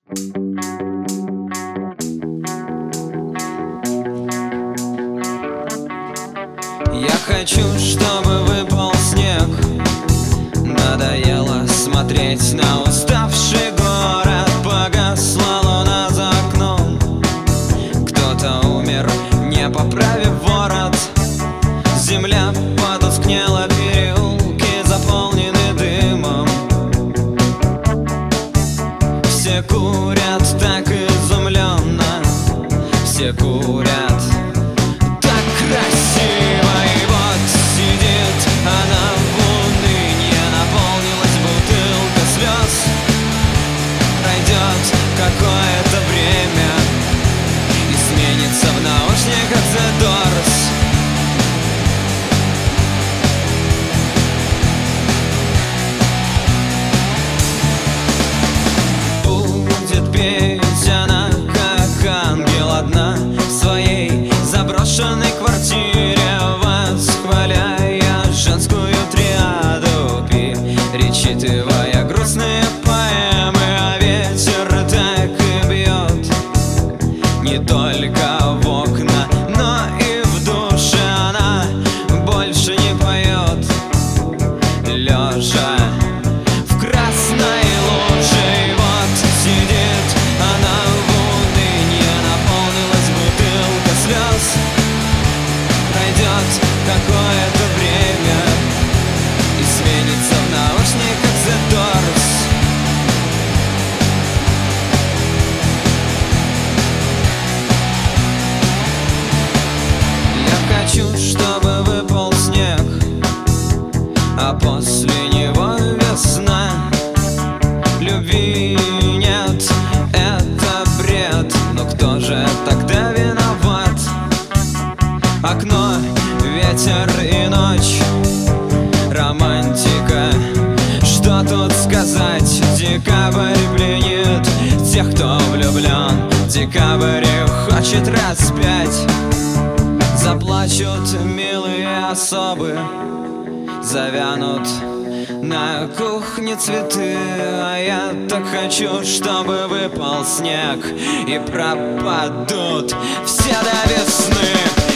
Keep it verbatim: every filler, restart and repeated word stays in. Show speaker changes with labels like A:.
A: Я хочу, чтобы выпал снег. Надоело смотреть на уставший город. Погасла луна за окном. Кто-то умер, не поправив ворот. Земля потускнела, переулки заполнены дымом. Все курят так изумленно, все курят так красиво. И вот сидит она в унынии, наполнилась бутылка слез. Пройдет какое-то время и сменится в наушниках The Doors. Будет петь она, как ангел, одна в своей заброшенной квартире, восхваляя женскую триаду, перечитывая грустные поэмы. А ветер так и бьет не только в окна, но и в душе. Она больше не поет, лежа в красной луже. И вот сидит она в унынии, наполнилась бутылка слез. Пройдет какое-то время и сменится в наушниках The Doors. Я хочу, чтобы выпал снег, а после него весна. Любви нет, это бред, но кто же тогда виноват? Окно, ветер и ночь, романтика. Что тут сказать? Декабрь пленит тех, кто влюблен. Декабрь хочет распять. Заплачут милые особы, завянут на кухне цветы. А я так хочу, чтобы выпал снег и пропадут все до весны.